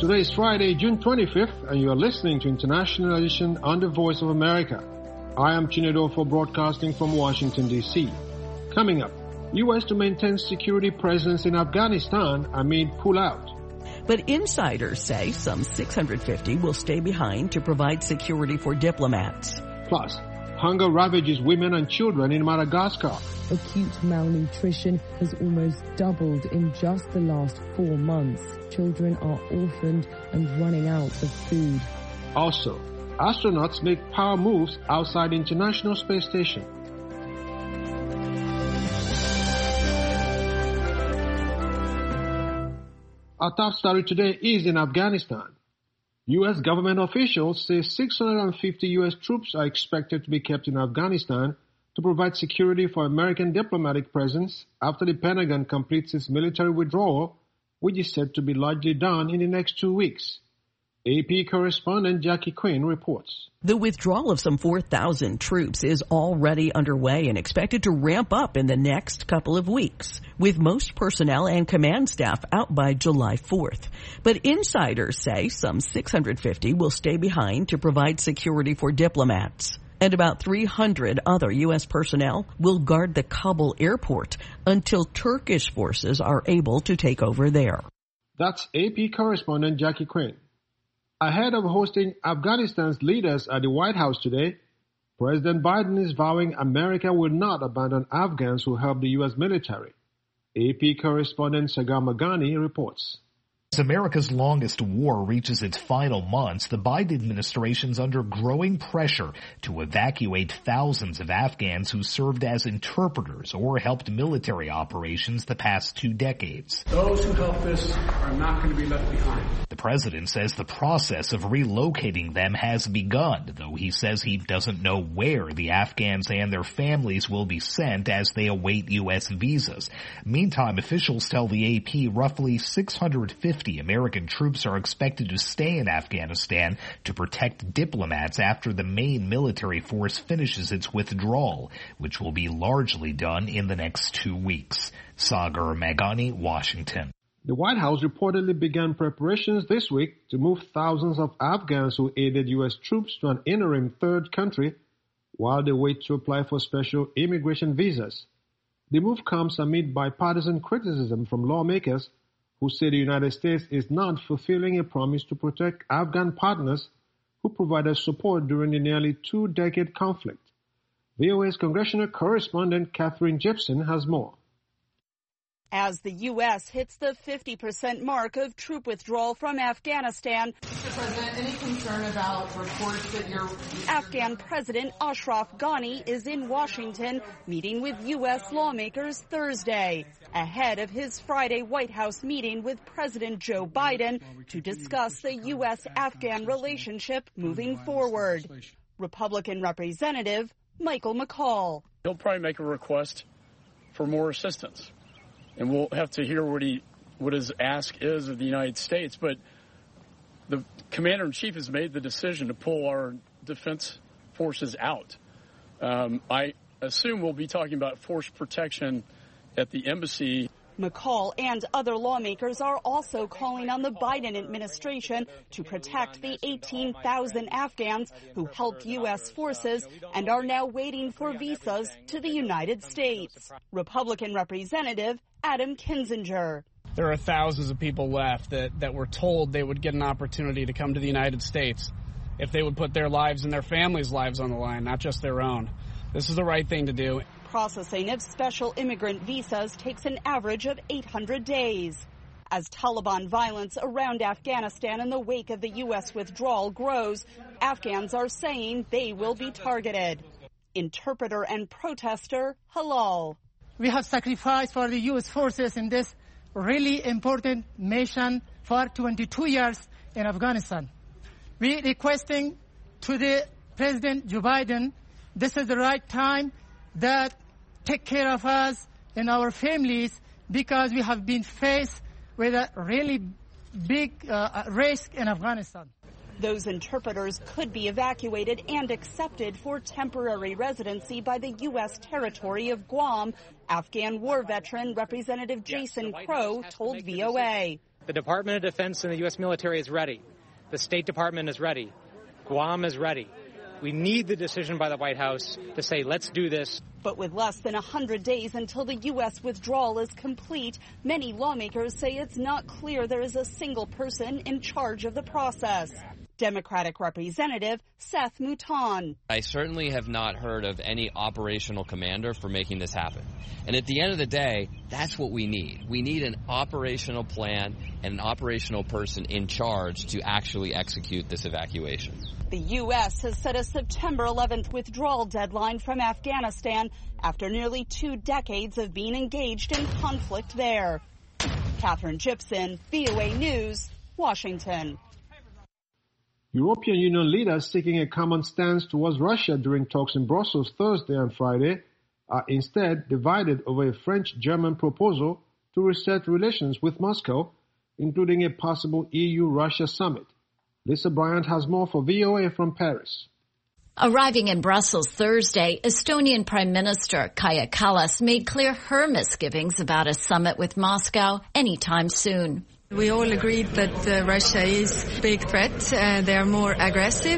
Today is Friday, June 25th, and you are listening to International Edition on the Voice of America. I am Chinedo broadcasting from Washington, D.C. Coming up, U.S. to maintain security presence in Afghanistan amid pullout. But insiders say some 650 will stay behind to provide security for diplomats. Plus, hunger ravages women and children in Madagascar. Acute malnutrition has almost doubled in just the last 4 months. Children are orphaned and running out of food. Also, astronauts make power moves outside the International Space Station. Our top story today is in Afghanistan. U.S. government officials say 650 U.S. troops are expected to be kept in Afghanistan to provide security for American diplomatic presence after the Pentagon completes its military withdrawal, which is said to be largely done in the next 2 weeks. AP correspondent Jackie Quinn reports. The withdrawal of some 4,000 troops is already underway and expected to ramp up in the next couple of weeks, with most personnel and command staff out by July 4th. But insiders say some 650 will stay behind to provide security for diplomats. And about 300 other U.S. personnel will guard the Kabul airport until Turkish forces are able to take over there. That's AP correspondent Jackie Quinn. Ahead of hosting Afghanistan's leaders at the White House today, President Biden is vowing America will not abandon Afghans who help the U.S. military. AP correspondent Sagar Magani reports. As America's longest war reaches its final months, the Biden administration's under growing pressure to evacuate thousands of Afghans who served as interpreters or helped military operations the past 2 decades. Those who help us are not going to be left behind. The president says the process of relocating them has begun, though he says he doesn't know where the Afghans and their families will be sent as they await U.S. visas. Meantime, officials tell the AP roughly 650 American troops are expected to stay in Afghanistan to protect diplomats after the main military force finishes its withdrawal, which will be largely done in the next 2 weeks. Sagar Magani, Washington. The White House reportedly began preparations this week to move thousands of Afghans who aided U.S. troops to an interim third country while they wait to apply for special immigration visas. The move comes amid bipartisan criticism from lawmakers who say the United States is not fulfilling a promise to protect Afghan partners who provided support during the nearly 2-decade conflict. VOA's congressional correspondent Catherine Gibson has more. As the U.S. hits the 50% mark of troop withdrawal from Afghanistan, Mr. President, any concern about reports that Afghan President Ashraf Ghani is in Washington meeting with U.S. lawmakers Thursday, ahead of his Friday White House meeting with President Joe Biden to discuss the U.S.-Afghan relationship moving forward. Republican Representative Michael McCaul. He'll probably make a request for more assistance. And we'll have to hear what his ask is of the United States. But the commander-in-chief has made the decision to pull our defense forces out. I assume we'll be talking about force protection at the embassy. McCaul and other lawmakers are also calling on the Biden administration to protect the 18,000 Afghans who helped U.S. forces and are now waiting for visas to the United States. Republican Representative Adam Kinzinger. There are thousands of people left that were told they would get an opportunity to come to the United States if they would put their lives and their families' lives on the line, not just their own. This is the right thing to do. Processing of special immigrant visas takes an average of 800 days. As Taliban violence around Afghanistan in the wake of the U.S. withdrawal grows, Afghans are saying they will be targeted. Interpreter and protester Halal. We have sacrificed for the U.S. forces in this really important mission for 22 years in Afghanistan. We are requesting to the President Joe Biden, this is the right time that take care of us and our families, because we have been faced with a really big risk in Afghanistan. Those interpreters could be evacuated and accepted for temporary residency by the U.S. territory of Guam, Afghan war veteran Representative Jason Crow told VOA. The Department of Defense and the U.S. military is ready. The State Department is ready. Guam is ready. We need the decision by the White House to say, let's do this. But with less than 100 days until the U.S. withdrawal is complete, many lawmakers say it's not clear there is a single person in charge of the process. Democratic Representative Seth Mouton. I certainly have not heard of any operational commander for making this happen. And at the end of the day, that's what we need. We need an operational plan and an operational person in charge to actually execute this evacuation. The U.S. has set a September 11th withdrawal deadline from Afghanistan after nearly 2 decades of being engaged in conflict there. Catherine Gibson, VOA News, Washington. European Union leaders seeking a common stance towards Russia during talks in Brussels Thursday and Friday are instead divided over a French-German proposal to reset relations with Moscow, including a possible EU-Russia summit. Lisa Bryant has more for VOA from Paris. Arriving in Brussels Thursday, Estonian Prime Minister Kaja Kallas made clear her misgivings about a summit with Moscow anytime soon. We all agreed that Russia is a big threat. They are more aggressive.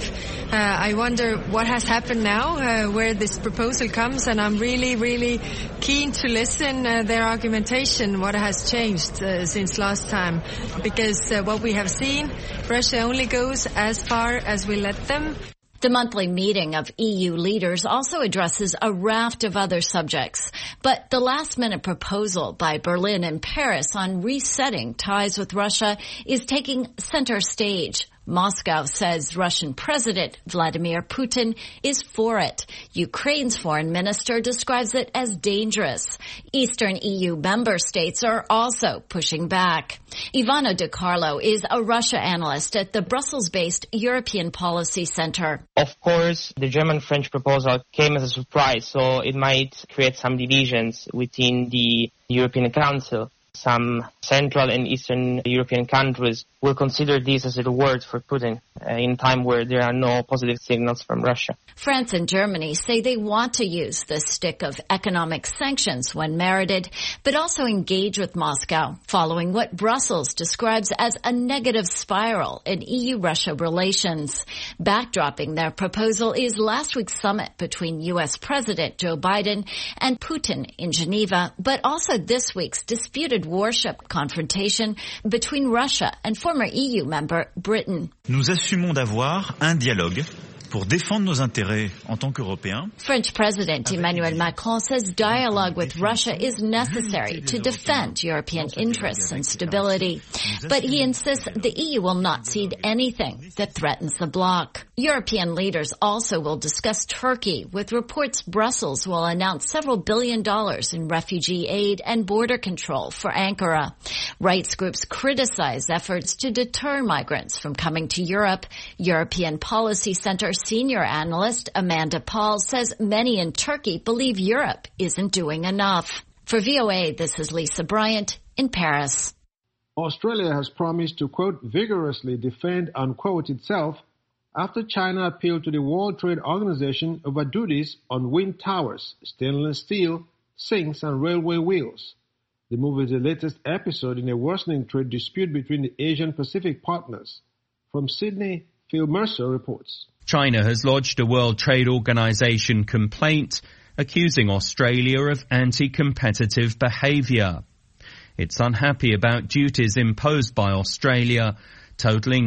I wonder what has happened now, where this proposal comes, and I'm really, really keen to listen their argumentation, what has changed since last time. Because what we have seen, Russia only goes as far as we let them. The monthly meeting of EU leaders also addresses a raft of other subjects. But the last-minute proposal by Berlin and Paris on resetting ties with Russia is taking center stage. Moscow says Russian President Vladimir Putin is for it. Ukraine's foreign minister describes it as dangerous. Eastern EU member states are also pushing back. Ivano De Carlo is a Russia analyst at the Brussels-based European Policy Center. Of course, the German-French proposal came as a surprise, so it might create some divisions within the European Council. Some Central and Eastern European countries will consider this as a reward for Putin in a time where there are no positive signals from Russia. France and Germany say they want to use the stick of economic sanctions when merited, but also engage with Moscow, following what Brussels describes as a negative spiral in EU-Russia relations. Backdropping their proposal is last week's summit between U.S. President Joe Biden and Putin in Geneva, but also this week's disputed warship confrontation between Russia and former EU member Britain. Nous assumons d'avoir un dialogue pour défendre nos intérêts en tant qu'Européens. French President Emmanuel Macron says dialogue with Russia is necessary to defend European interests and stability. But he insists the EU will not cede anything that threatens the bloc. European leaders also will discuss Turkey, with reports Brussels will announce several $billions in refugee aid and border control for Ankara. Rights groups criticize efforts to deter migrants from coming to Europe. European Policy Center senior analyst Amanda Paul says many in Turkey believe Europe isn't doing enough. For VOA, this is Lisa Bryant in Paris. Australia has promised to, quote, vigorously defend, unquote, itself after China appealed to the World Trade Organization over duties on wind towers, stainless steel, sinks, and railway wheels. The move is the latest episode in a worsening trade dispute between the Asian-Pacific partners. From Sydney, Phil Mercer reports. China has lodged a World Trade Organization complaint accusing Australia of anti-competitive behavior. It's unhappy about duties imposed by Australia, totaling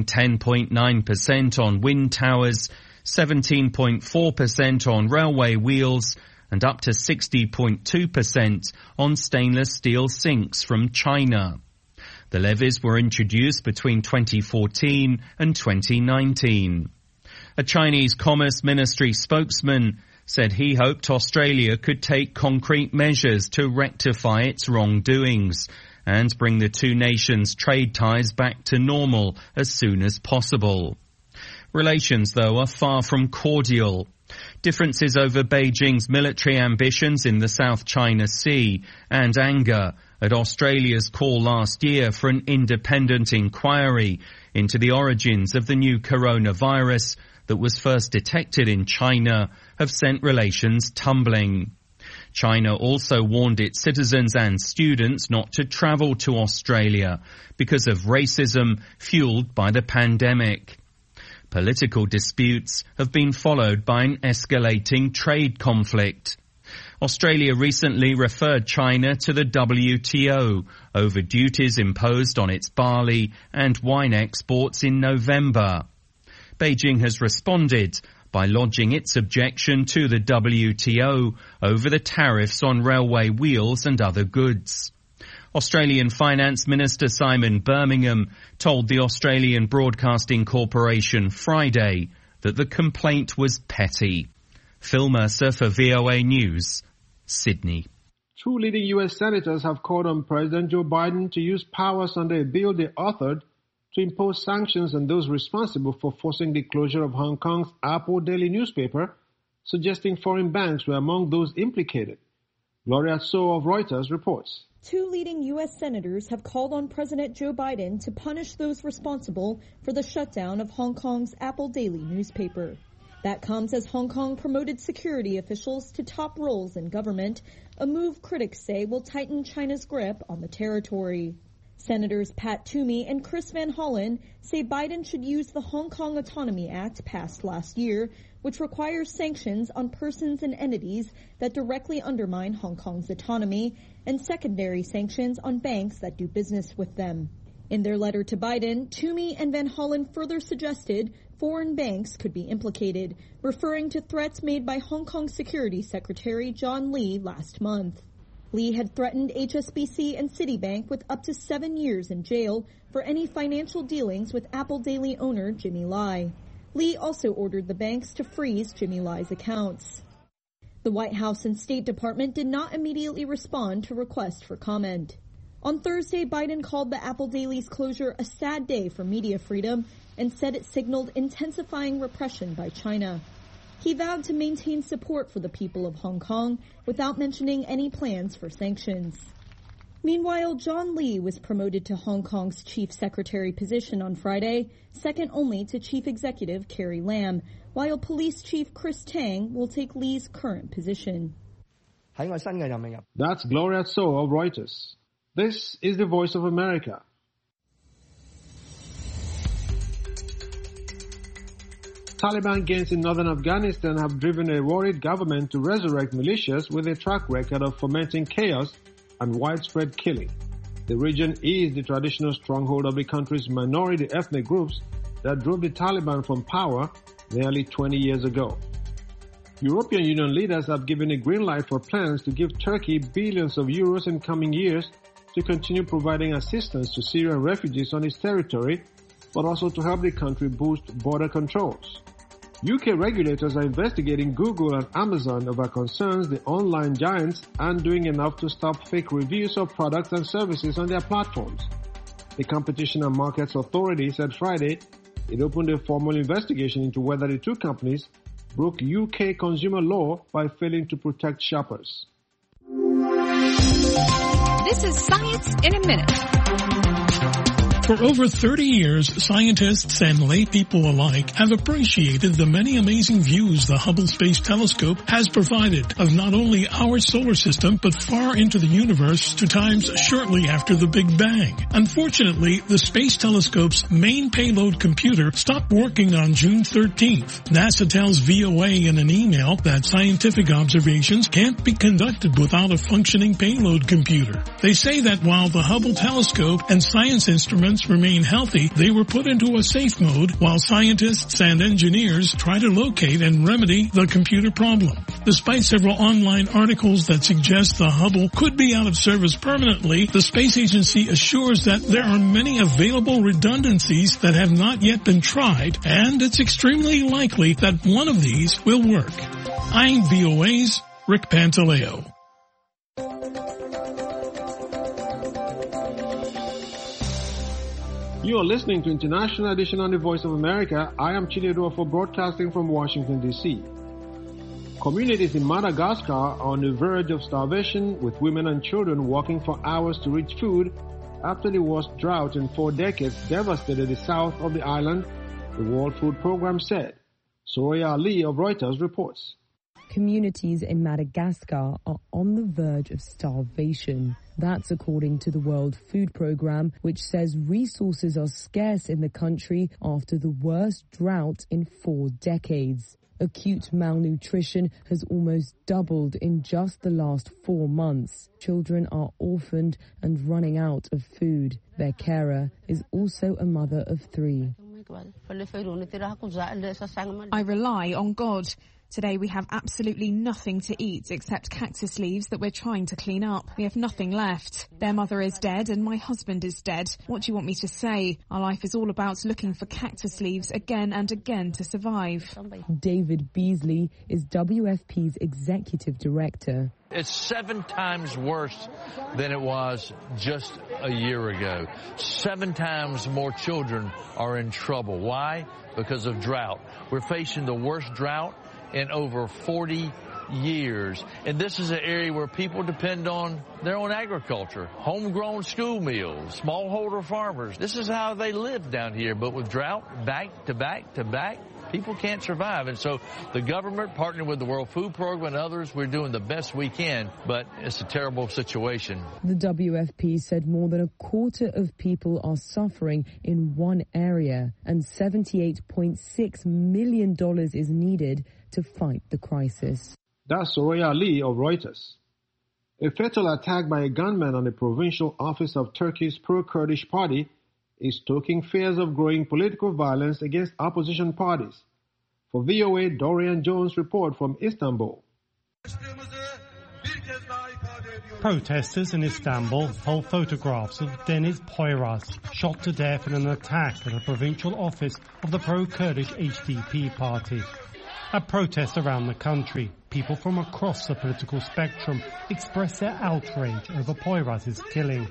10.9% on wind towers, 17.4% on railway wheels, and up to 60.2% on stainless steel sinks from China. The levies were introduced between 2014 and 2019. A Chinese Commerce Ministry spokesman said he hoped Australia could take concrete measures to rectify its wrongdoings and bring the two nations' trade ties back to normal as soon as possible. Relations, though, are far from cordial. Differences over Beijing's military ambitions in the South China Sea and anger at Australia's call last year for an independent inquiry into the origins of the new coronavirus that was first detected in China have sent relations tumbling. China also warned its citizens and students not to travel to Australia because of racism fueled by the pandemic. Political disputes have been followed by an escalating trade conflict. Australia recently referred China to the WTO over duties imposed on its barley and wine exports in November. Beijing has responded by lodging its objection to the WTO over the tariffs on railway wheels and other goods. Australian Finance Minister Simon Birmingham told the Australian Broadcasting Corporation Friday that the complaint was petty. Phil Mercer for VOA News, Sydney. Two leading U.S. senators have called on President Joe Biden to use powers under a bill they authored to impose sanctions on those responsible for forcing the closure of Hong Kong's Apple Daily newspaper, suggesting foreign banks were among those implicated. Gloria So of Reuters reports. Two leading U.S. senators have called on President Joe Biden to punish those responsible for the shutdown of Hong Kong's Apple Daily newspaper. That comes as Hong Kong promoted security officials to top roles in government, a move critics say will tighten China's grip on the territory. Senators Pat Toomey and Chris Van Hollen say Biden should use the Hong Kong Autonomy Act passed last year, which requires sanctions on persons and entities that directly undermine Hong Kong's autonomy, and secondary sanctions on banks that do business with them. In their letter to Biden, Toomey and Van Hollen further suggested foreign banks could be implicated, referring to threats made by Hong Kong Security Secretary John Lee last month. Lee had threatened HSBC and Citibank with up to 7 years in jail for any financial dealings with Apple Daily owner Jimmy Lai. Lee also ordered the banks to freeze Jimmy Lai's accounts. The White House and State Department did not immediately respond to requests for comment. On Thursday, Biden called the Apple Daily's closure a sad day for media freedom and said it signaled intensifying repression by China. He vowed to maintain support for the people of Hong Kong without mentioning any plans for sanctions. Meanwhile, John Lee was promoted to Hong Kong's chief secretary position on Friday, second only to chief executive Carrie Lam, while police chief Chris Tang will take Lee's current position. That's Gloria So of Reuters. This is the Voice of America. Taliban gangs in northern Afghanistan have driven a worried government to resurrect militias with a track record of fomenting chaos and widespread killing. The region is the traditional stronghold of the country's minority ethnic groups that drove the Taliban from power nearly 20 years ago. European Union leaders have given a green light for plans to give Turkey billions of euros in coming years to continue providing assistance to Syrian refugees on its territory, but also to help the country boost border controls. UK regulators are investigating Google and Amazon over concerns the online giants aren't doing enough to stop fake reviews of products and services on their platforms. The Competition and Markets Authority said Friday it opened a formal investigation into whether the two companies broke UK consumer law by failing to protect shoppers. This is Science in a Minute. For over 30 years, scientists and lay people alike have appreciated the many amazing views the Hubble Space Telescope has provided of not only our solar system, but far into the universe to times shortly after the Big Bang. Unfortunately, the Space Telescope's main payload computer stopped working on June 13th. NASA tells VOA in an email that scientific observations can't be conducted without a functioning payload computer. They say that while the Hubble telescope and science instruments remain healthy, they were put into a safe mode while scientists and engineers try to locate and remedy the computer problem. Despite several online articles that suggest the Hubble could be out of service permanently, the space agency assures that there are many available redundancies that have not yet been tried, and it's extremely likely that one of these will work. I'm VOA's Rick Pantaleo. You are listening to International Edition on the Voice of America. I am Chinedu for broadcasting from Washington, D.C. Communities in Madagascar are on the verge of starvation, with women and children walking for hours to reach food after the worst drought in 4 decades devastated the south of the island, the World Food Program said. Soraya Ali of Reuters reports. Communities in Madagascar are on the verge of starvation. That's according to the World Food Programme, which says resources are scarce in the country after the worst drought in 4 decades. Acute malnutrition has almost doubled in just the last 4 months. Children are orphaned and running out of food. Their carer is also a mother of 3. I rely on God. Today we have absolutely nothing to eat except cactus leaves that we're trying to clean up. We have nothing left. Their mother is dead and my husband is dead. What do you want me to say? Our life is all about looking for cactus leaves again and again to survive. David Beasley is WFP's executive director. It's 7 times worse than it was just a year ago. 7 times more children are in trouble. Why? Because of drought. We're facing the worst drought in over 40 years. And this is an area where people depend on their own agriculture, homegrown school meals, smallholder farmers. This is how they live down here. But with drought, back to back to back, people can't survive. And so the government, partnering with the World Food Program and others, we're doing the best we can, but it's a terrible situation. The WFP said more than a quarter of people are suffering in one area, and $78.6 million is needed to fight the crisis. That's Soraya Lee of Reuters. A fatal attack by a gunman on the provincial office of Turkey's pro-Kurdish party is stoking fears of growing political violence against opposition parties. For VOA, Dorian Jones' report from Istanbul. Protesters in Istanbul hold photographs of Deniz Poyraz, shot to death in an attack at a provincial office of the pro-Kurdish HDP party. At protests around the country, people from across the political spectrum express their outrage over Poyraz's killing.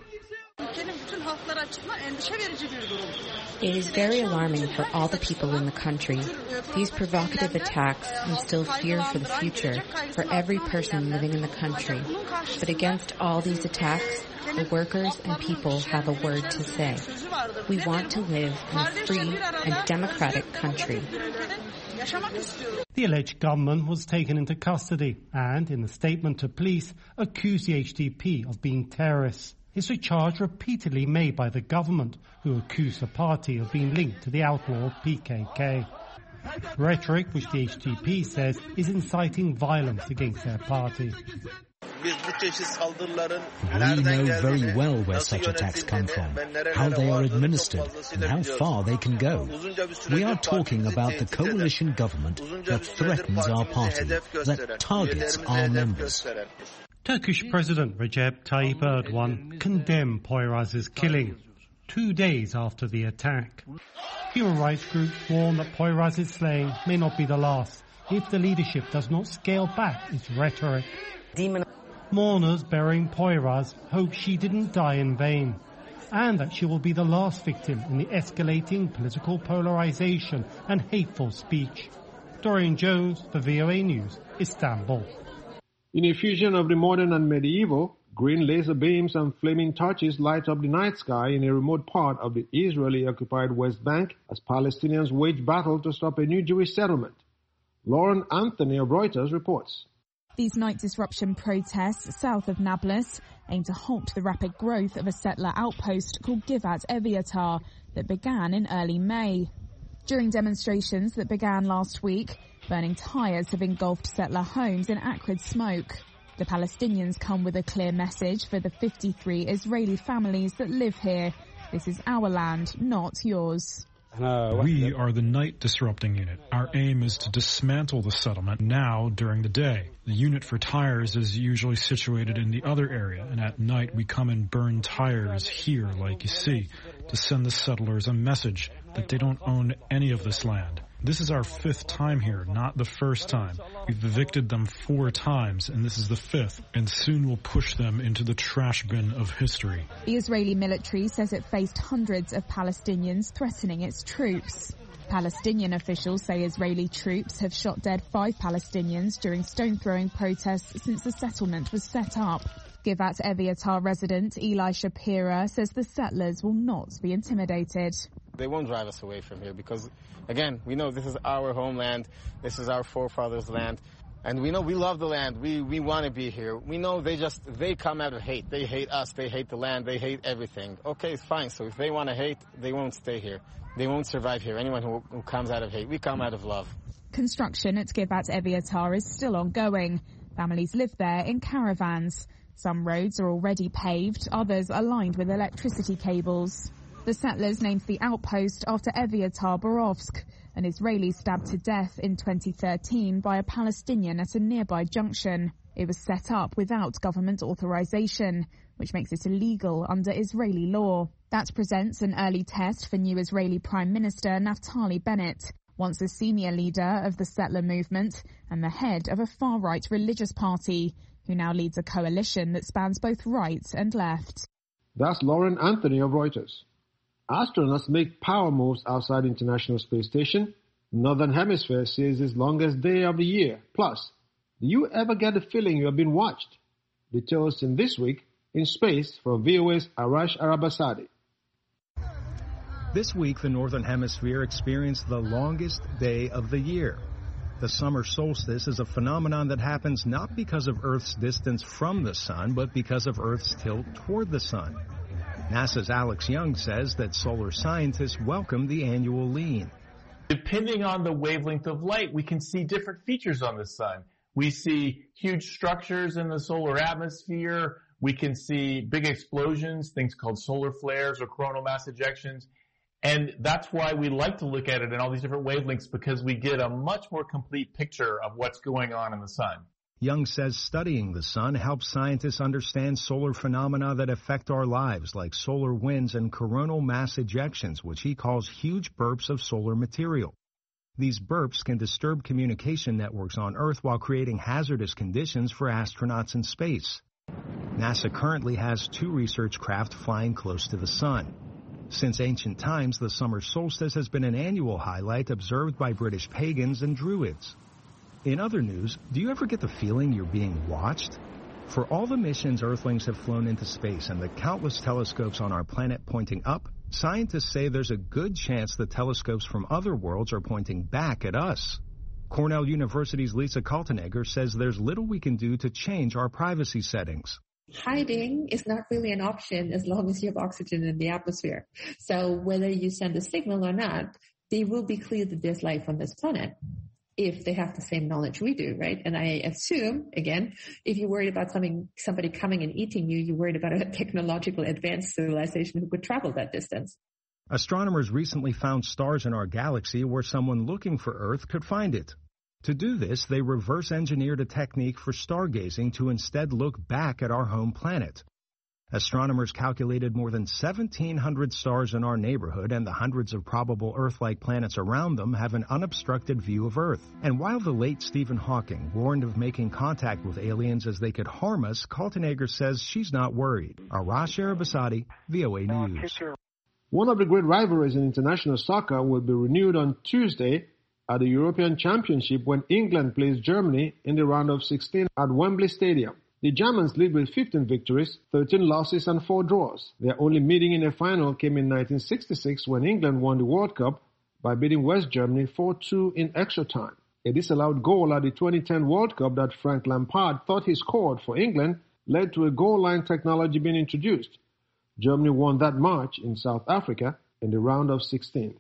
It is very alarming for all the people in the country. These provocative attacks instill fear for the future for every person living in the country. But against all these attacks, the workers and people have a word to say. We want to live in a free and democratic country. The alleged gunman was taken into custody and, in a statement to police, accused the HDP of being terrorists. It's a charge repeatedly made by the government, who accused the party of being linked to the outlawed PKK. Rhetoric which the HDP says is inciting violence against their party. We know very well where such attacks come from, how they are administered, and how far they can go. We are talking about the coalition government that threatens our party, that targets our members. Turkish President Recep Tayyip Erdogan condemned Poyraz's killing 2 days after the attack. Human rights groups warn that Poyraz's slaying may not be the last if the leadership does not scale back its rhetoric. Mourners burying Poyraz hope she didn't die in vain, and that she will be the last victim in the escalating political polarization and hateful speech. Dorian Jones for VOA News, Istanbul. In a fusion of the modern and medieval, green laser beams and flaming torches light up the night sky in a remote part of the Israeli-occupied West Bank as Palestinians wage battle to stop a new Jewish settlement. Lauren Anthony of Reuters reports. These night disruption protests south of Nablus aim to halt the rapid growth of a settler outpost called Givat Eviatar that began in early May. During demonstrations that began last week, burning tyres have engulfed settler homes in acrid smoke. The Palestinians come with a clear message for the 53 Israeli families that live here. This is our land, not yours. We are the night disrupting unit. Our aim is to dismantle the settlement now during the day. The unit for tires is usually situated in the other area, and at night we come and burn tires here, like you see, to send the settlers a message that they don't own any of this land. This is our 5th time here, not the first time. We've evicted them 4 times, and this is the 5th, and soon we'll push them into the trash bin of history. The Israeli military says it faced hundreds of Palestinians threatening its troops. Palestinian officials say Israeli troops have shot dead 5 Palestinians during stone-throwing protests since the settlement was set up. Givat Eviatar resident Eli Shapira says the settlers will not be intimidated. They won't drive us away from here because, again, we know this is our homeland, this is our forefathers' land, And we know we love the land. We want to be here. We know they come out of hate. They hate us. They hate the land. They hate everything. Okay, it's fine. So if they want to hate, they won't stay here. They won't survive here. Anyone who comes out of hate, we come out of love. Construction at Givat Eviatar is still ongoing. Families live there in caravans. Some roads are already paved, others are lined with electricity cables. The settlers named the outpost after Eviatar Borovsk, an Israeli stabbed to death in 2013 by a Palestinian at a nearby junction. It was set up without government authorization, which makes it illegal under Israeli law. That presents an early test for new Israeli Prime Minister Naftali Bennett, once a senior leader of the settler movement and the head of a far-right religious party, who now leads a coalition that spans both right and left. That's Lauren Anthony of Reuters. Astronauts make power moves outside the International Space Station. Northern Hemisphere sees its longest day of the year. Plus, do you ever get the feeling you have been watched? Details in This Week in Space from VOA's Arash Arabasadi. This week, the Northern Hemisphere experienced the longest day of the year. The summer solstice is a phenomenon that happens not because of Earth's distance from the sun, but because of Earth's tilt toward the sun. NASA's Alex Young says that solar scientists welcome the annual lean. Depending on the wavelength of light, we can see different features on the sun. We see huge structures in the solar atmosphere. We can see big explosions, things called solar flares or coronal mass ejections. And that's why we like to look at it in all these different wavelengths, because we get a much more complete picture of what's going on in the sun. Young says studying the sun helps scientists understand solar phenomena that affect our lives, like solar winds and coronal mass ejections, which he calls huge burps of solar material. These burps can disturb communication networks on Earth while creating hazardous conditions for astronauts in space. NASA currently has 2 research craft flying close to the sun. Since ancient times, the summer solstice has been an annual highlight observed by British pagans and Druids. In other news, do you ever get the feeling you're being watched? For all the missions Earthlings have flown into space and the countless telescopes on our planet pointing up, scientists say there's a good chance the telescopes from other worlds are pointing back at us. Cornell University's Lisa Kaltenegger says there's little we can do to change our privacy settings. Hiding is not really an option as long as you have oxygen in the atmosphere. So whether you send a signal or not, they will be clear that there's life on this planet if they have the same knowledge we do, right? And I assume, again, if you're worried about somebody coming and eating you, you're worried about a technological advanced civilization who could travel that distance. Astronomers recently found stars in our galaxy where someone looking for Earth could find it. To do this, they reverse-engineered a technique for stargazing to instead look back at our home planet. Astronomers calculated more than 1,700 stars in our neighborhood, and the hundreds of probable Earth-like planets around them have an unobstructed view of Earth. And while the late Stephen Hawking warned of making contact with aliens as they could harm us, Kaltenegger says she's not worried. Arash Arabasadi, VOA News. One of the great rivalries in international soccer will be renewed on Tuesday at the European Championship when England plays Germany in the round of 16 at Wembley Stadium. The Germans lead with 15 victories, 13 losses and 4 draws. Their only meeting in a final came in 1966 when England won the World Cup by beating West Germany 4-2 in extra time. A disallowed goal at the 2010 World Cup that Frank Lampard thought he scored for England led to a goal line technology being introduced. Germany won that match in South Africa in the round of 16.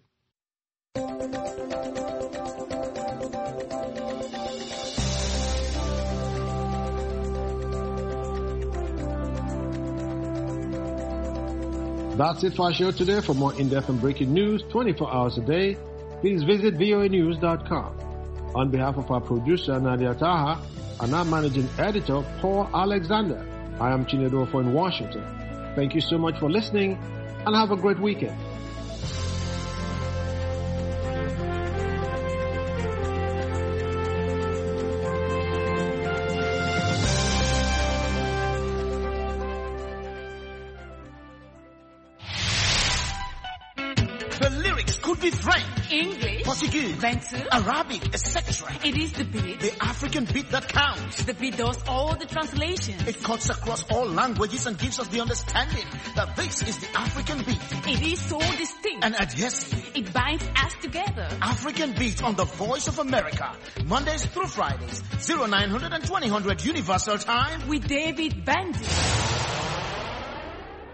That's it for our show today. For more in-depth and breaking news 24 hours a day, please visit voanews.com. On behalf of our producer, Nadia Taha, and our managing editor, Paul Alexander, I am Chinedu in Washington. Thank you so much for listening, and have a great weekend. The lyrics could be French, English, Portuguese, Arabic, etc. It is the beat. The African beat that counts. The beat does all the translations. It cuts across all languages and gives us the understanding that this is the African beat. It is so distinct and adhesive. It binds us together. African beat on the Voice of America. Mondays through Fridays, 0900 and 2000 Universal Time. With David Bandit.